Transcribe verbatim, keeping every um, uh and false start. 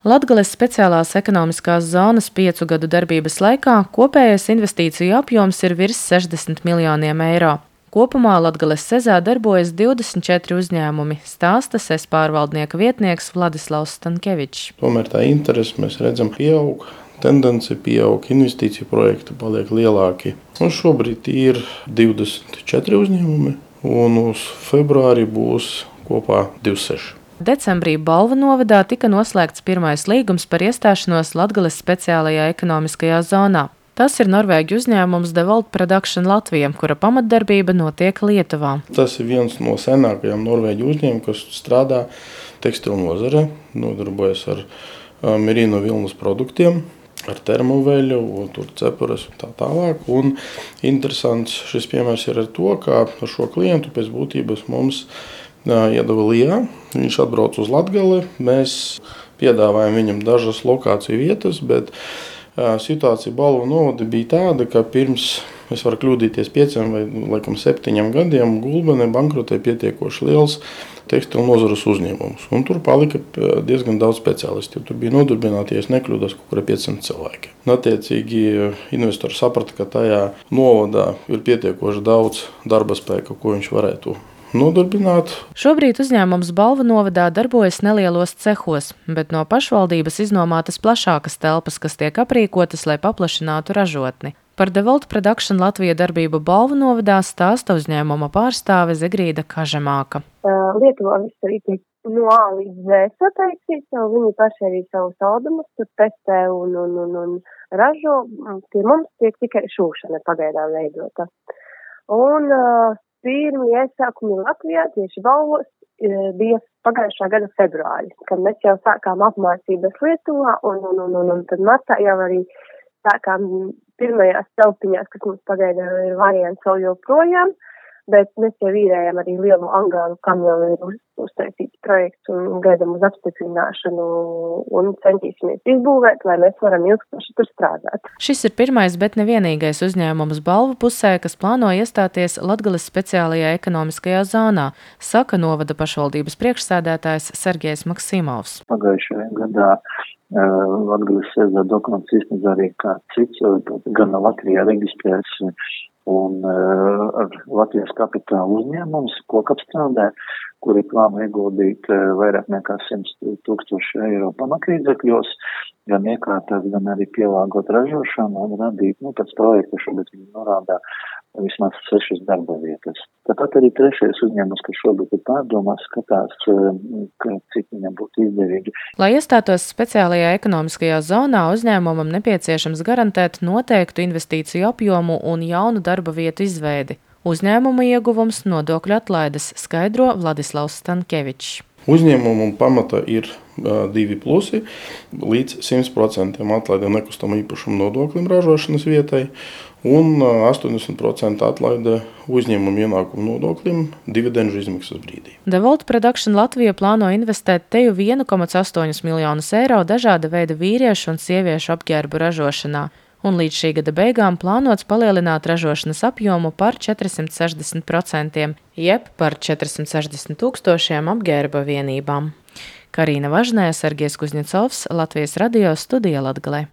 Latgales speciālās ekonomiskās zonas piecu gadu darbības laikā kopējais investīciju apjoms ir virs sešdesmit miljoniem eiro. Kopumā Latgales sezā darbojas divdesmit četri uzņēmumi, stāsta SES pārvaldnieka vietnieks Vladislavs Stankevičs. Tomēr tā interese mēs redzam pieaug, tendence pieaug, investīciju projekti paliek lielāki. Un šobrīd ir divdesmit četri uzņēmumi, un uz februāri būs kopā divdesmit seši. Decembrī Balvu novadā tika noslēgts pirmais līgums par iestāšanos Latgales speciālajā ekonomiskajā zonā. Tas ir norvēģu uzņēmums Devolt Production Latvija, kura pamatdarbība notiek Lietuvā. Tas ir viens no senākajiem norvēģu uzņēmumiem, kas strādā tekstilu nozare, nodarbojas ar merino vilnas produktiem, ar termoveļu, cepures un tā tālāk. Un interesants šis piemērs ir ar to, ka ar šo klientu pēc būtības mums iedeva Lijā. Viņš atbrauc uz Latgali. Mēs piedāvājam viņam dažas lokāciju vietas, bet situācija Balvu novada bija tāda, ka pirms, es varu kļūdīties, pieciem vai laikam septiņiem gadiem Gulbenē bankrotēja pietiekoši liels tekstilu nozares uzņēmums. Un tur palika diezgan daudz speciālistu. Tur bija nodarbināti, ja es nekļūdos, kaut kur piecsimt cilvēki. Attiecīgi investori saprata, ka tajā novadā ir pietiekoši daudz darba spēka, ko viņš varētu nodarbināt. Šobrīd uzņēmums Balvu novadā darbojas nelielos cehos, bet no pašvaldības iznomātas plašākas telpas, kas tiek aprīkotas, lai paplašinātu ražotni. Par Devolt Production Latvija darbību Balvu novadā stāsta uzņēmuma pārstāve Zegrīda Kažemāka. Lietuvā viss arī tiek no A līdz Z sataisīts, viņi paši arī savus audumus tur testē un, un, un, un ražo. Pie mums tiek tikai šūšana pagaidām veidota. Un pirmie iesākumi Latvijā tieši Balvos bija pagājušā gada februāri, kad mēs jau sākām apmācības Lietuvā un, un, un, un, un tad martā jau arī sākām pirmajās telpiņās, kas mums pagaidām ir variants vēl joprojām, bet mēs jau īrējam arī lielu angāru, kam jau ir uz, uztaisīts projekts un gaidam uz apstiprināšanu un centīsimies izbūvēt, lai mēs varam ilgstoši tur strādāt. Šis ir pirmais, bet nevienīgais uzņēmums Balvu pusē, kas plāno iestāties Latgales speciālajā ekonomiskajā zonā, saka novada pašvaldības priekšsēdētājs Sergejs Maksimovs. Pagājušajā gadā uh, Latgales sezā dokuments izsniedz arī kā cits, gan Latvijā reģistrēs un uh, ar Latvijas kapitāla uzņēmums kokapstrādē, kuri plāno ieguldīt uh, vairāk nekā simt tūkstoši eiro pamatlīdzekļos, gan iekārtās, gan arī pielāgot ražošanu un radīt, nu, pēc projekta šobrīd viņi norādā vismaz sešas darba vietas. Tāpat arī trešais uzņēmums, kas šobrīd ir pārdomās, skatās, ka cik viņam būtu izdevīgi. Lai iestātos speciālajā ekonomiskajā zonā, uzņēmumam nepieciešams garantēt noteiktu investīciju apjomu un jaunu darba vietu izveidi. Uzņēmuma ieguvums nodokļu atlaides, skaidro Vladislavs Stankevičs. Uzņēmumam pamata ir uh, divi plusi, līdz simt procenti atlaide nekustamā īpašuma nodoklim ražošanas vietai un uh, astoņdesmit procenti atlaide uzņēmuma ienākumu nodoklim dividendžu izmaksas brīdī. Devolt Production Latvija plāno investēt teju vienu komā astoņus miljonus eiro dažāda veida vīriešu un sieviešu apģērbu ražošanā, un līdz šī gada beigām plānots palielināt ražošanas apjomu par četrsimt sešdesmit procentiem, jeb par četrsimt sešdesmit tūkstošiem apģērba vienībām. Karīna Važnē, Sergejs Kuzņecovs, Latvijas radio studija Latgalē.